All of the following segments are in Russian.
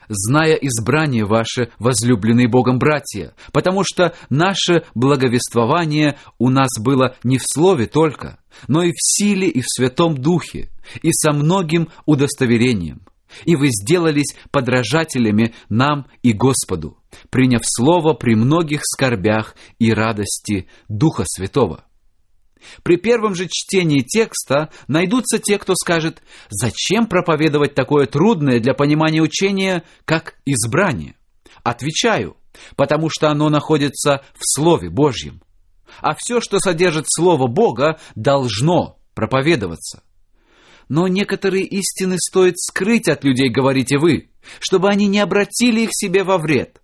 зная избрание ваше, возлюбленные Богом братья, потому что наше благовествование у нас было не в слове только, но и в силе, и в Святом Духе, и со многим удостоверением. И вы сделались подражателями нам и Господу, приняв слово при многих скорбях и радости Духа Святого. При первом же чтении текста найдутся те, кто скажет: «Зачем проповедовать такое трудное для понимания учение, как избрание?» Отвечаю: потому что оно находится в Слове Божьем. А все, что содержит Слово Бога, должно проповедоваться. Но некоторые истины стоит скрыть от людей, говорите вы, чтобы они не обратили их себе во вред.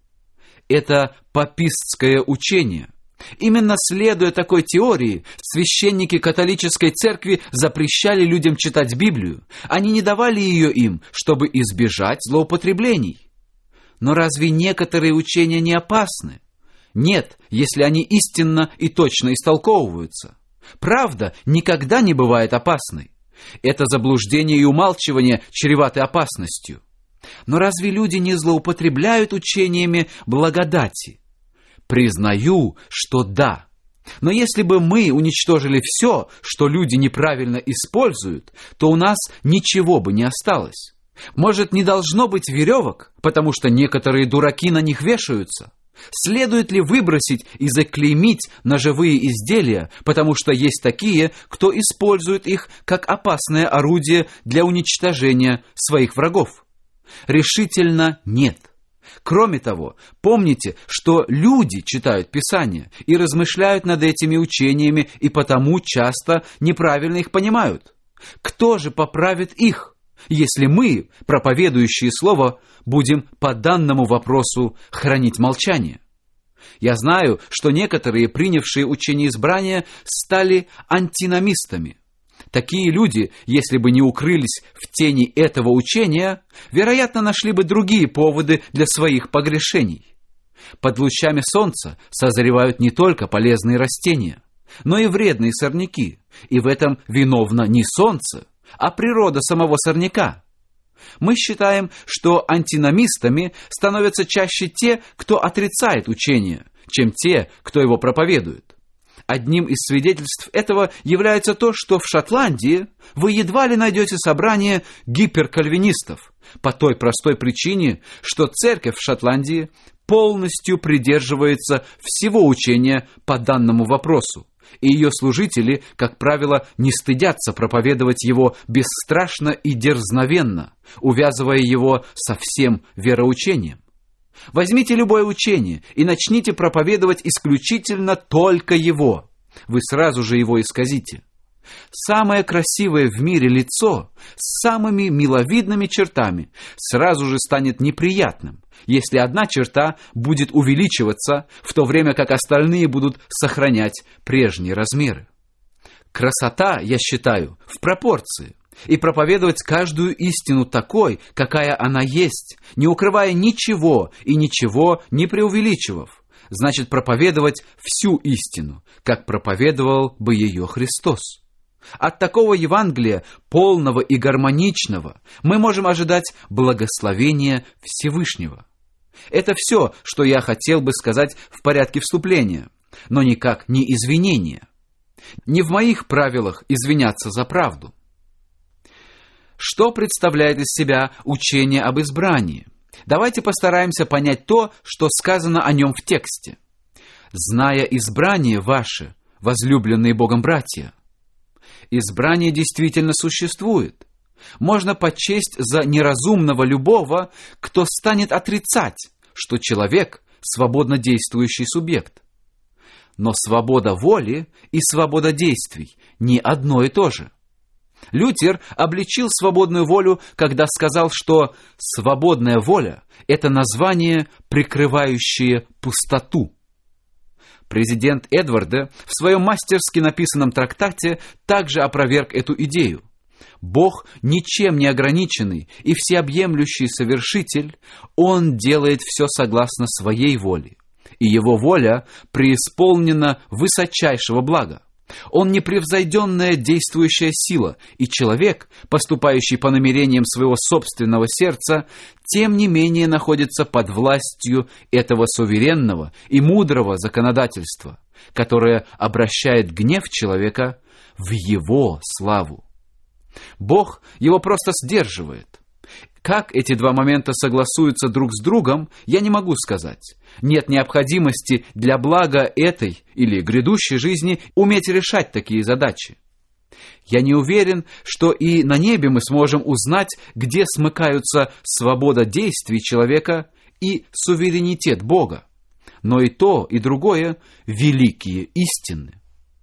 Это папистское учение. Именно следуя такой теории, священники католической церкви запрещали людям читать Библию. Они не давали ее им, чтобы избежать злоупотреблений. Но разве некоторые учения не опасны? Нет, если они истинно и точно истолковываются. Правда никогда не бывает опасной. Это заблуждение и умалчивание чреваты опасностью. Но разве люди не злоупотребляют учениями благодати? Признаю, что да. Но если бы мы уничтожили все, что люди неправильно используют, то у нас ничего бы не осталось. Может, не должно быть веревок, потому что некоторые дураки на них вешаются? Следует ли выбросить и заклеймить ножевые изделия, потому что есть такие, кто использует их как опасное орудие для уничтожения своих врагов? Решительно нет. Кроме того, помните, что люди читают Писание и размышляют над этими учениями, и потому часто неправильно их понимают. Кто же поправит их, если мы, проповедующие Слово, будем по данному вопросу хранить молчание? Я знаю, что некоторые, принявшие учение избрания, стали антиномистами. Такие люди, если бы не укрылись в тени этого учения, вероятно, нашли бы другие поводы для своих погрешений. Под лучами солнца созревают не только полезные растения, но и вредные сорняки, и в этом виновно не солнце, а природа самого сорняка. Мы считаем, что антиномистами становятся чаще те, кто отрицает учение, чем те, кто его проповедует. Одним из свидетельств этого является то, что в Шотландии вы едва ли найдете собрание гиперкальвинистов, по той простой причине, что церковь в Шотландии полностью придерживается всего учения по данному вопросу, и ее служители, как правило, не стыдятся проповедовать его бесстрашно и дерзновенно, увязывая его со всем вероучением. Возьмите любое учение и начните проповедовать исключительно только его. Вы сразу же его исказите. Самое красивое в мире лицо с самыми миловидными чертами сразу же станет неприятным, если одна черта будет увеличиваться, в то время как остальные будут сохранять прежние размеры. Красота, я считаю, в пропорции. И проповедовать каждую истину такой, какая она есть, не укрывая ничего и ничего не преувеличивав, значит проповедовать всю истину, как проповедовал бы ее Христос. От такого Евангелия, полного и гармоничного, мы можем ожидать благословения Всевышнего. Это все, что я хотел бы сказать в порядке вступления, но никак не извинения. Не в моих правилах извиняться за правду. Что представляет из себя учение об избрании? Давайте постараемся понять то, что сказано о нем в тексте. «Зная избрание ваше, возлюбленные Богом братья». Избрание действительно существует. Можно почесть за неразумного любого, кто станет отрицать, что человек – свободно действующий субъект. Но свобода воли и свобода действий – не одно и то же. Лютер обличил свободную волю, когда сказал, что свободная воля – это название, прикрывающее пустоту. Президент Эдварда в своем мастерски написанном трактате также опроверг эту идею. Бог ничем не ограниченный и всеобъемлющий совершитель, Он делает все согласно своей воле, и Его воля преисполнена высочайшего блага. Он непревзойденная действующая сила, и человек, поступающий по намерениям своего собственного сердца, тем не менее находится под властью этого суверенного и мудрого законодательства, которое обращает гнев человека в его славу. Бог его просто сдерживает. Как эти два момента согласуются друг с другом, я не могу сказать. Нет необходимости для блага этой или грядущей жизни уметь решать такие задачи. Я не уверен, что и на небе мы сможем узнать, где смыкаются свобода действий человека и суверенитет Бога. Но и то, и другое – великие истины.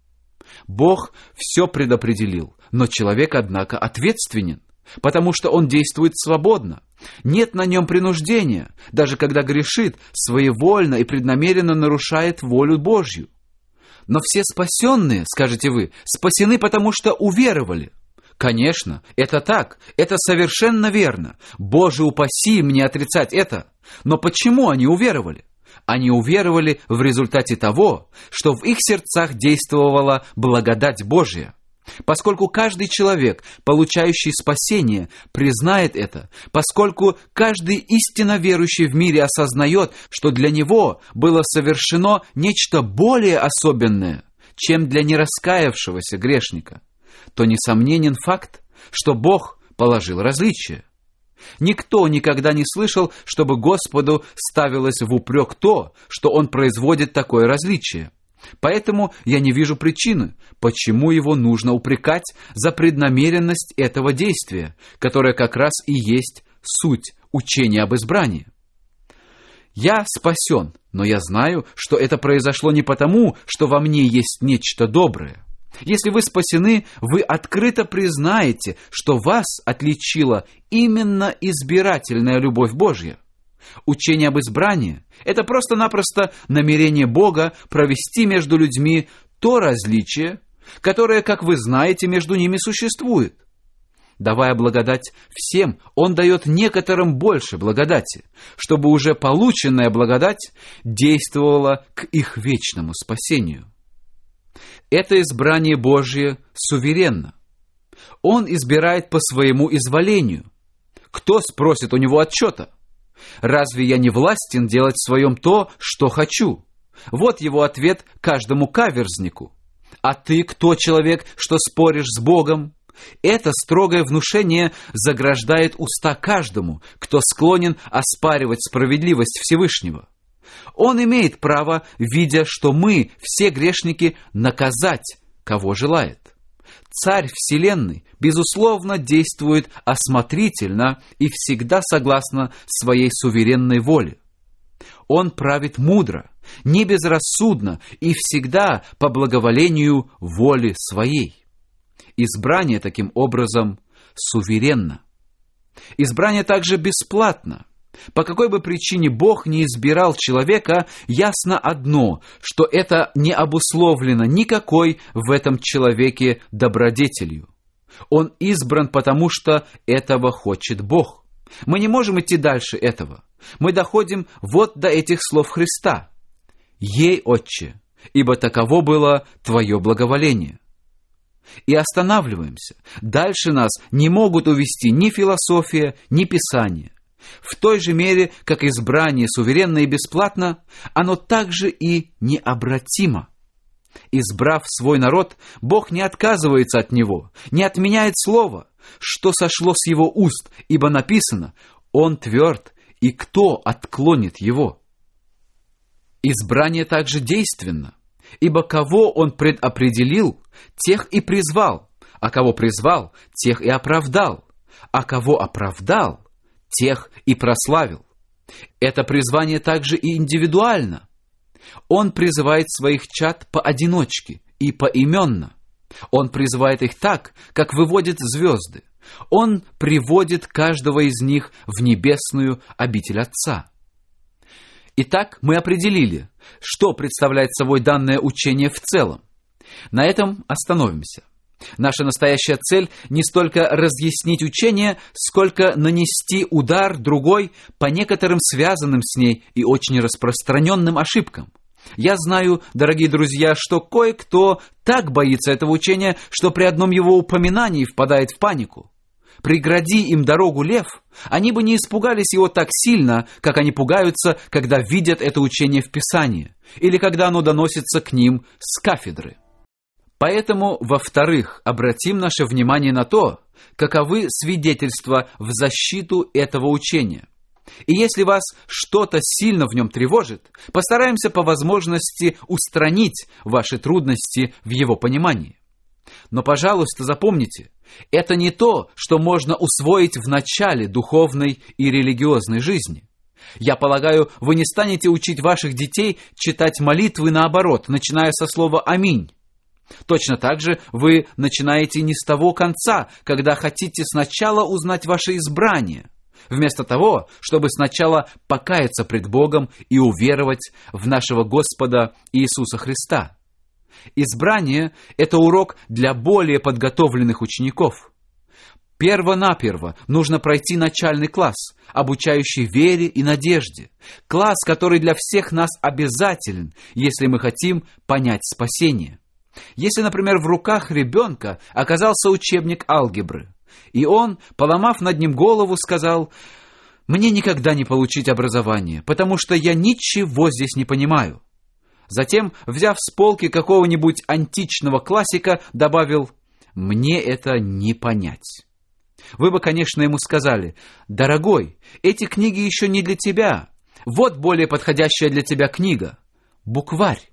Бог все предопределил, но человек, однако, ответственен, потому что он действует свободно. Нет на нем принуждения, даже когда грешит, своевольно и преднамеренно нарушает волю Божью. Но все спасенные, скажете вы, спасены, потому что уверовали. Конечно, это так, это совершенно верно. Боже упаси мне отрицать это. Но почему они уверовали? Они уверовали в результате того, что в их сердцах действовала благодать Божья. Поскольку каждый человек, получающий спасение, признает это, поскольку каждый истинно верующий в мире осознает, что для него было совершено нечто более особенное, чем для нераскаявшегося грешника, то несомненен факт, что Бог положил различия. Никто никогда не слышал, чтобы Господу ставилось в упрек то, что Он производит такое различие. Поэтому я не вижу причины, почему его нужно упрекать за преднамеренность этого действия, которое как раз и есть суть учения об избрании. Я спасен, но я знаю, что это произошло не потому, что во мне есть нечто доброе. Если вы спасены, вы открыто признаете, что вас отличила именно избирательная любовь Божья. Учение об избрании – это просто-напросто намерение Бога провести между людьми то различие, которое, как вы знаете, между ними существует. Давая благодать всем, Он дает некоторым больше благодати, чтобы уже полученная благодать действовала к их вечному спасению. Это избрание Божье суверенно. Он избирает по своему изволению. Кто спросит у Него отчета? Разве я не властен делать в своем то, что хочу? Вот его ответ каждому каверзнику. А ты кто, человек, что споришь с Богом? Это строгое внушение заграждает уста каждому, кто склонен оспаривать справедливость Всевышнего. Он имеет право, видя, что мы, все грешники, наказать, кого желает. Царь Вселенной, безусловно, действует осмотрительно и всегда согласно своей суверенной воле. Он правит мудро, не безрассудно и всегда по благоволению воли своей. Избрание, таким образом, суверенно. Избрание также бесплатно. По какой бы причине Бог не избирал человека, ясно одно, что это не обусловлено никакой в этом человеке добродетелью. Он избран, потому что этого хочет Бог. Мы не можем идти дальше этого. Мы доходим вот до этих слов Христа. «Ей, Отче, ибо таково было Твое благоволение». И останавливаемся. Дальше нас не могут увести ни философия, ни Писание. В той же мере, как избрание суверенно и бесплатно, оно также и необратимо. Избрав свой народ, Бог не отказывается от него, не отменяет слово, что сошло с его уст, ибо написано: «Он тверд, и кто отклонит его?» Избрание также действенно, ибо кого Он предопределил, тех и призвал, а кого призвал, тех и оправдал, а кого оправдал, тех и прославил. Это призвание также и индивидуально. Он призывает своих чад поодиночке и поименно. Он призывает их так, как выводит звезды. Он приводит каждого из них в небесную обитель Отца. Итак, мы определили, что представляет собой данное учение в целом. На этом остановимся. Наша настоящая цель не столько разъяснить учение, сколько нанести удар другой по некоторым связанным с ней и очень распространенным ошибкам. Я знаю, дорогие друзья, что кое-кто так боится этого учения, что при одном его упоминании впадает в панику. Прегради им дорогу лев, они бы не испугались его так сильно, как они пугаются, когда видят это учение в Писании, или когда оно доносится к ним с кафедры. Поэтому, во-вторых, обратим наше внимание на то, каковы свидетельства в защиту этого учения. И если вас что-то сильно в нем тревожит, постараемся по возможности устранить ваши трудности в его понимании. Но, пожалуйста, запомните, это не то, что можно усвоить в начале духовной и религиозной жизни. Я полагаю, вы не станете учить ваших детей читать молитвы наоборот, начиная со слова «Аминь». Точно так же вы начинаете не с того конца, когда хотите сначала узнать ваше избрание, вместо того, чтобы сначала покаяться пред Богом и уверовать в нашего Господа Иисуса Христа. Избрание – это урок для более подготовленных учеников. Перво-наперво нужно пройти начальный класс, обучающий вере и надежде. Класс, который для всех нас обязателен, если мы хотим понять спасение. Если, например, в руках ребенка оказался учебник алгебры, и он, поломав над ним голову, сказал: «Мне никогда не получить образование, потому что я ничего здесь не понимаю». Затем, взяв с полки какого-нибудь античного классика, добавил: «Мне это не понять». Вы бы, конечно, ему сказали: «Дорогой, эти книги еще не для тебя. Вот более подходящая для тебя книга – букварь.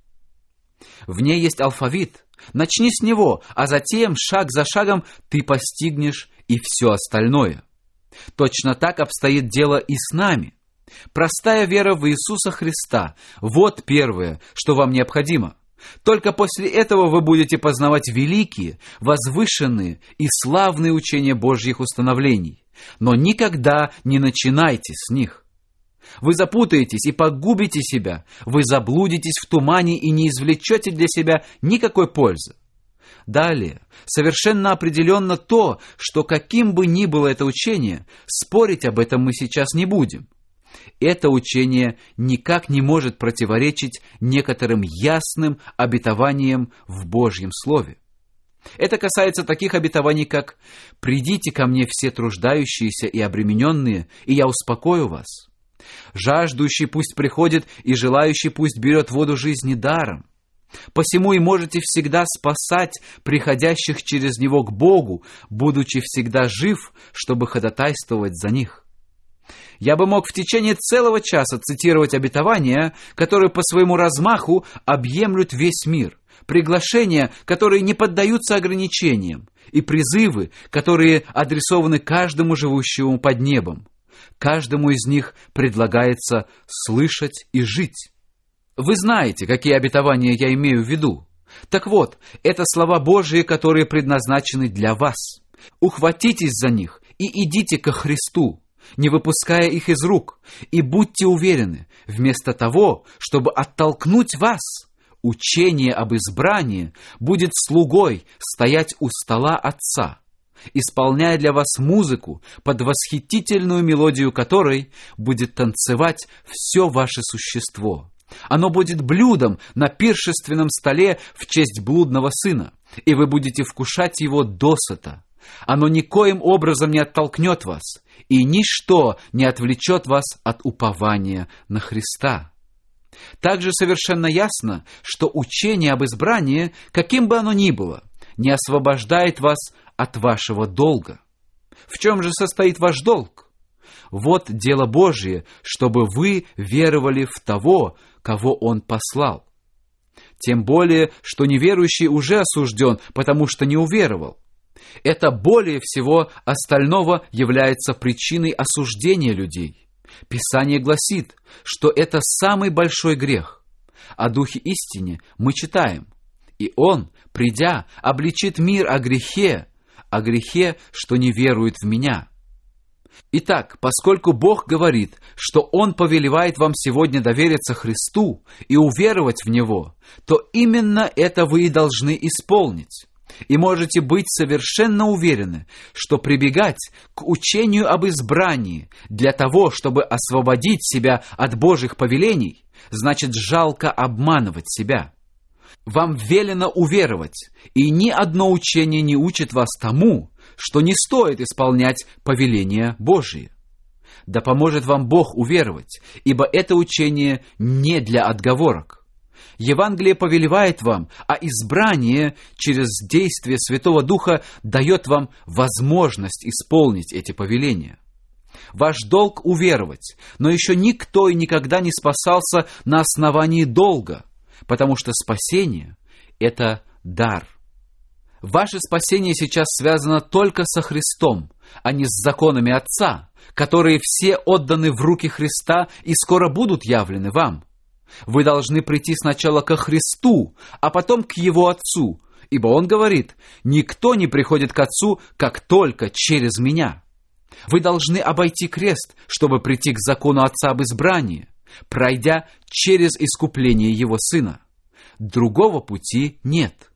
В ней есть алфавит. Начни с него, а затем, шаг за шагом, ты постигнешь и все остальное». Точно так обстоит дело и с нами. Простая вера в Иисуса Христа – вот первое, что вам необходимо. Только после этого вы будете познавать великие, возвышенные и славные учения Божьих установлений. Но никогда не начинайте с них. Вы запутаетесь и погубите себя, вы заблудитесь в тумане и не извлечете для себя никакой пользы. Далее, совершенно определенно то, что каким бы ни было это учение, спорить об этом мы сейчас не будем. Это учение никак не может противоречить некоторым ясным обетованиям в Божьем Слове. Это касается таких обетований, как «Придите ко мне все труждающиеся и обремененные, и я успокою вас». «Жаждущий пусть приходит, и желающий пусть берет воду жизни даром. Посему и можете всегда спасать приходящих через него к Богу, будучи всегда жив, чтобы ходатайствовать за них». Я бы мог в течение целого часа цитировать обетования, которые по своему размаху объемлют весь мир, приглашения, которые не поддаются ограничениям, и призывы, которые адресованы каждому живущему под небом. Каждому из них предлагается слышать и жить. Вы знаете, какие обетования я имею в виду. Так вот, это слова Божии, которые предназначены для вас. Ухватитесь за них и идите ко Христу, не выпуская их из рук, и будьте уверены, вместо того, чтобы оттолкнуть вас, учение об избрании будет слугой стоять у стола Отца, исполняя для вас музыку, под восхитительную мелодию которой будет танцевать все ваше существо. Оно будет блюдом на пиршественном столе в честь блудного сына, и вы будете вкушать его досыта. Оно никоим образом не оттолкнет вас, и ничто не отвлечет вас от упования на Христа. Также совершенно ясно, что учение об избрании, каким бы оно ни было, не освобождает вас от вашего долга. В чем же состоит ваш долг? Вот дело Божие, чтобы вы веровали в того, кого Он послал. Тем более, что неверующий уже осужден, потому что не уверовал. Это более всего остального является причиной осуждения людей. Писание гласит, что это самый большой грех. О Духе истине мы читаем: «И Он, придя, обличит мир о грехе, что не верует в Меня». Итак, поскольку Бог говорит, что Он повелевает вам сегодня довериться Христу и уверовать в Него, то именно это вы и должны исполнить. и можете быть совершенно уверены, что прибегать к учению об избрании для того, чтобы освободить себя от Божьих повелений, значит жалко обманывать себя. Вам велено уверовать, и ни одно учение не учит вас тому, что не стоит исполнять повеления Божьи. Да поможет вам Бог уверовать, ибо это учение не для отговорок. Евангелие повелевает вам, а избрание через действие Святого Духа дает вам возможность исполнить эти повеления. Ваш долг уверовать, но еще никто и никогда не спасался на основании долга, потому что спасение – это дар. Ваше спасение сейчас связано только со Христом, а не с законами Отца, которые все отданы в руки Христа и скоро будут явлены вам. Вы должны прийти сначала ко Христу, а потом к Его Отцу, ибо Он говорит: «Никто не приходит к Отцу, как только через Меня». Вы должны обойти крест, чтобы прийти к закону Отца об избрании, пройдя через искупление Его Сына. Другого пути нет.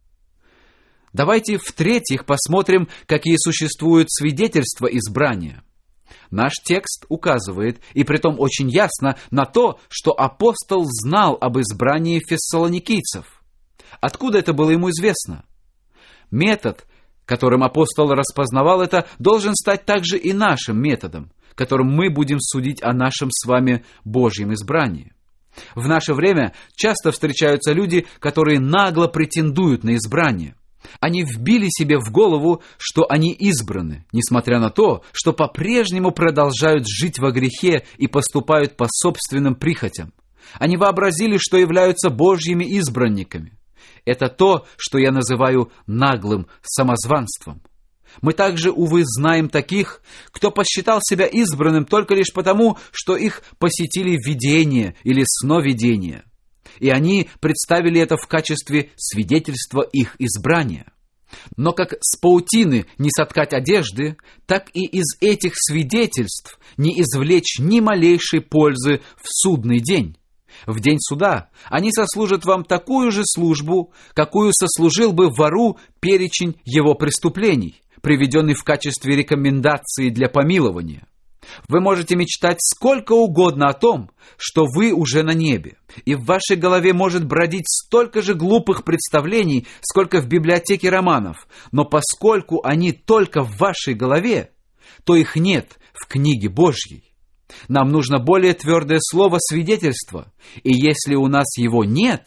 Давайте в-третьих посмотрим, какие существуют свидетельства избрания. Наш текст указывает, и притом очень ясно, на то, что апостол знал об избрании фессалоникийцев. Откуда это было ему известно? Метод, которым апостол распознавал это, должен стать также и нашим методом, которым мы будем судить о нашем с вами Божьем избрании. В наше время часто встречаются люди, которые нагло претендуют на избрание. Они вбили себе в голову, что они избраны, несмотря на то, что по-прежнему продолжают жить во грехе и поступают по собственным прихотям. Они вообразили, что являются Божьими избранниками. Это то, что я называю наглым самозванством. Мы также, увы, знаем таких, кто посчитал себя избранным только лишь потому, что их посетили видения или сновидения. И они представили это в качестве свидетельства их избрания. Но как с паутины не соткать одежды, так и из этих свидетельств не извлечь ни малейшей пользы в судный день. В день суда они сослужат вам такую же службу, какую сослужил бы вору перечень его преступлений, приведенный в качестве рекомендации для помилования. Вы можете мечтать сколько угодно о том, что вы уже на небе, и в вашей голове может бродить столько же глупых представлений, сколько в библиотеке романов, но поскольку они только в вашей голове, то их нет в книге Божьей. Нам нужно более твердое слово свидетельства, и если у нас его нет,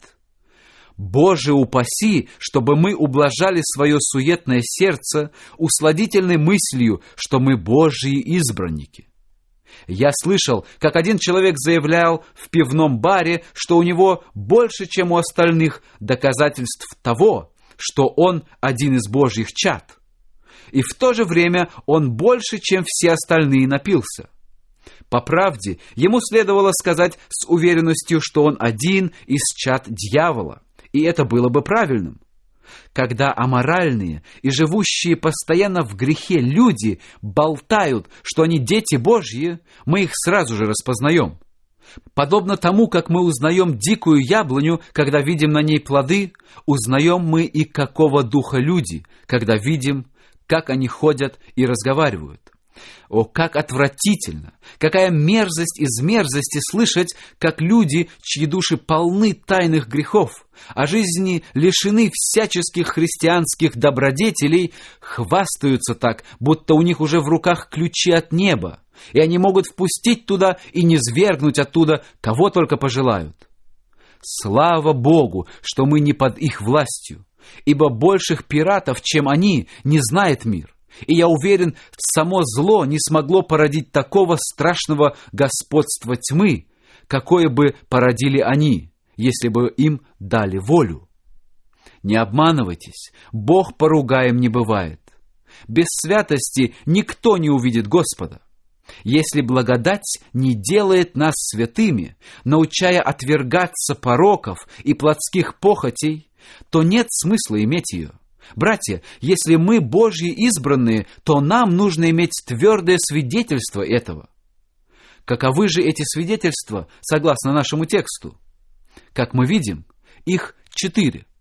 Боже упаси, чтобы мы ублажали свое суетное сердце усладительной мыслью, что мы Божьи избранники. Я слышал, как один человек заявлял в пивном баре, что у него больше, чем у остальных, доказательств того, что он один из Божьих чад. И в то же время он больше, чем все остальные, напился. По правде, ему следовало сказать с уверенностью, что он один из чад дьявола, и это было бы правильным. Когда аморальные и живущие постоянно в грехе люди болтают, что они дети Божьи, мы их сразу же распознаем. Подобно тому, как мы узнаем дикую яблоню, когда видим на ней плоды, узнаем мы и какого духа люди, когда видим, как они ходят и разговаривают. О, как отвратительно! Какая мерзость из мерзости слышать, как люди, чьи души полны тайных грехов, а жизни лишены всяческих христианских добродетелей, хвастаются так, будто у них уже в руках ключи от неба, и они могут впустить туда и низвергнуть оттуда, кого только пожелают. Слава Богу, что мы не под их властью, ибо больших пиратов, чем они, не знает мир. И я уверен, само зло не смогло породить такого страшного господства тьмы, какое бы породили они, если бы им дали волю. Не обманывайтесь, Бог поругаем не бывает. Без святости никто не увидит Господа. Если благодать не делает нас святыми, научая отвергаться пороков и плотских похотей, то нет смысла иметь ее. Братья, если мы Божьи избранные, то нам нужно иметь твердое свидетельство этого. Каковы же эти свидетельства, согласно нашему тексту? Как мы видим, их 4.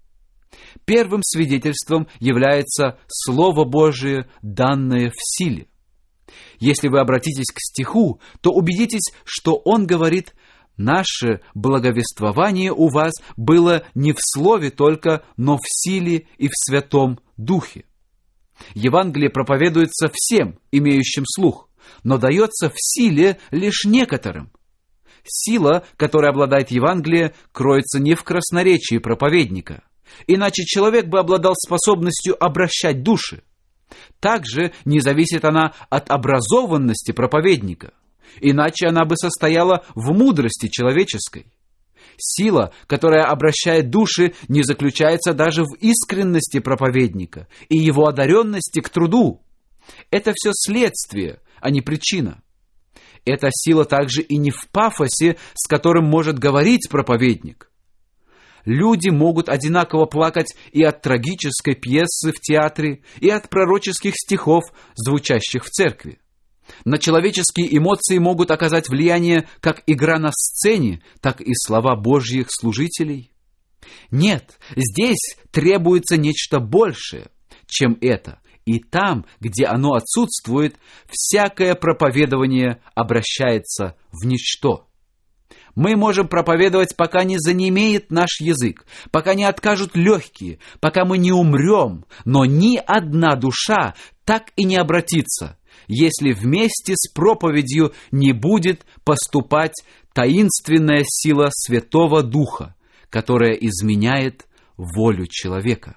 Первым свидетельством является Слово Божие, данное в силе. Если вы обратитесь к стиху, то убедитесь, что он говорит: «Наше благовествование у вас было не в слове только, но в силе и в Святом Духе». Евангелие проповедуется всем, имеющим слух, но дается в силе лишь некоторым. Сила, которой обладает Евангелие, кроется не в красноречии проповедника, иначе человек бы обладал способностью обращать души. Также не зависит она от образованности проповедника, иначе она бы состояла в мудрости человеческой. Сила, которая обращает души, не заключается даже в искренности проповедника и его одаренности к труду. Это все следствие, а не причина. Эта сила также и не в пафосе, с которым может говорить проповедник. Люди могут одинаково плакать и от трагической пьесы в театре, и от пророческих стихов, звучащих в церкви. На человеческие эмоции могут оказать влияние как игра на сцене, так и слова Божьих служителей. Нет, здесь требуется нечто большее, чем это. И там, где оно отсутствует, всякое проповедование обращается в ничто. Мы можем проповедовать, пока не занемеет наш язык, пока не откажут легкие, пока мы не умрем, но ни одна душа так и не обратится, если вместе с проповедью не будет поступать таинственная сила Святого Духа, которая изменяет волю человека.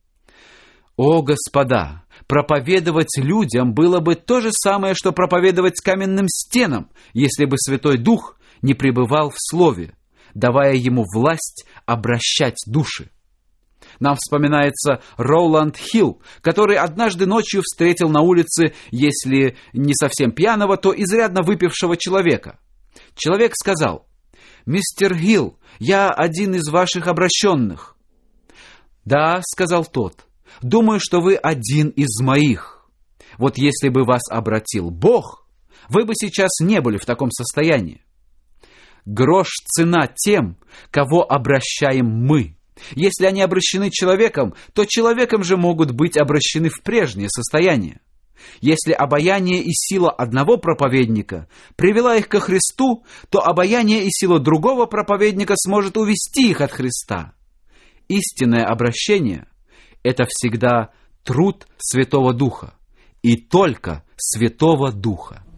О, господа! Проповедовать людям было бы то же самое, что проповедовать каменным стенам, если бы Святой Дух не пребывал в Слове, давая ему власть обращать души. Нам вспоминается Роланд Хилл, который однажды ночью встретил на улице, если не совсем пьяного, то изрядно выпившего человека. Человек сказал: «Мистер Хилл, я один из ваших обращенных». «Да», — сказал тот, — «думаю, что вы один из моих. Вот если бы вас обратил Бог, вы бы сейчас не были в таком состоянии». Грош цена тем, кого обращаем мы. Если они обращены человеком, то человеком же могут быть обращены в прежнее состояние. Если обаяние и сила одного проповедника привела их ко Христу, то обаяние и сила другого проповедника сможет увести их от Христа. Истинное обращение – это всегда труд Святого Духа, и только Святого Духа.